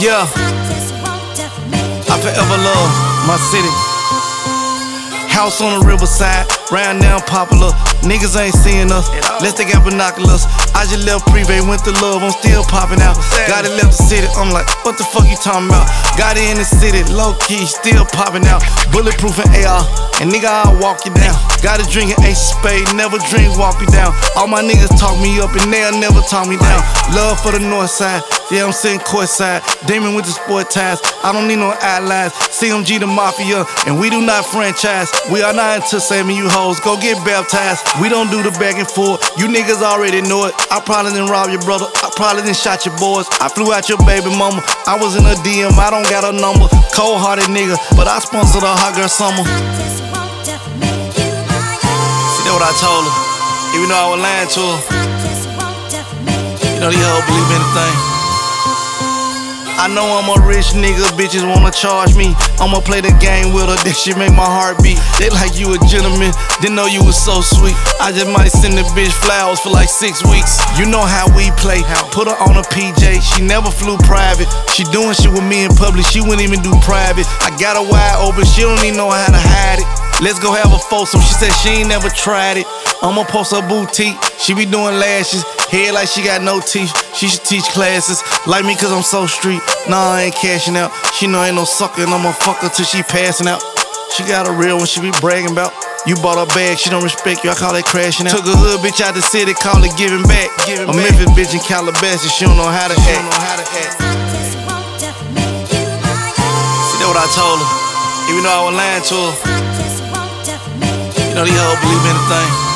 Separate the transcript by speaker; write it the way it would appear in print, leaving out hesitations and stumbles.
Speaker 1: Yeah, I forever love my city. House on the riverside, round down popular. Niggas ain't seeing us, let's take out binoculars. I just left Privé, went to Love, I'm still popping out. Got it, left the city, I'm like, what the fuck you talking about? Got it in the city, low key, still popping out. Bulletproof and AR, and nigga, I'll walk you down. Got a drink and Ace of Spade, never drink, walk me down. All my niggas talk me up and they'll never talk me down. Love for the north side, yeah, I'm sitting courtside. Damon with the sport ties, I don't need no outlines. CMG the Mafia, and we do not franchise. We are not into saving you hoes, go get baptized. We don't do the back and forth, you niggas already know it. I probably done robbed your brother, I probably done shot your boys. I flew out your baby mama, I was in a DM, I don't got a number. Cold-hearted nigga, but I sponsored a hot girl summer. See, that's what I told her, even though I was lying to her. You know these hoes believe anything. I know I'm a rich nigga, bitches wanna charge me. I'ma play the game with her, that shit make my heart beat. They like you a gentleman, didn't know you was so sweet. I just might send the bitch flowers for like 6 weeks. You know how we play, put her on a PJ, she never flew private. She doing shit with me in public, she wouldn't even do private. I got her wide open, she don't even know how to hide it. Let's go have a foursome, she said she ain't never tried it. I'ma post her boutique, she be doing lashes. Head like she got no teeth, she should teach classes. Like me cause I'm so street, nah I ain't cashing out. She know I ain't no sucker and I'ma fuck her till she passing out. She got a real one she be bragging about. You bought her bag, she don't respect you, I call that crashing out. Took a hood bitch out the city, call it giving back. A Memphis bitch in Calabasas, she don't know how to act. See, that's what I told her, even though I was lying to her. You know these hoes believe anything.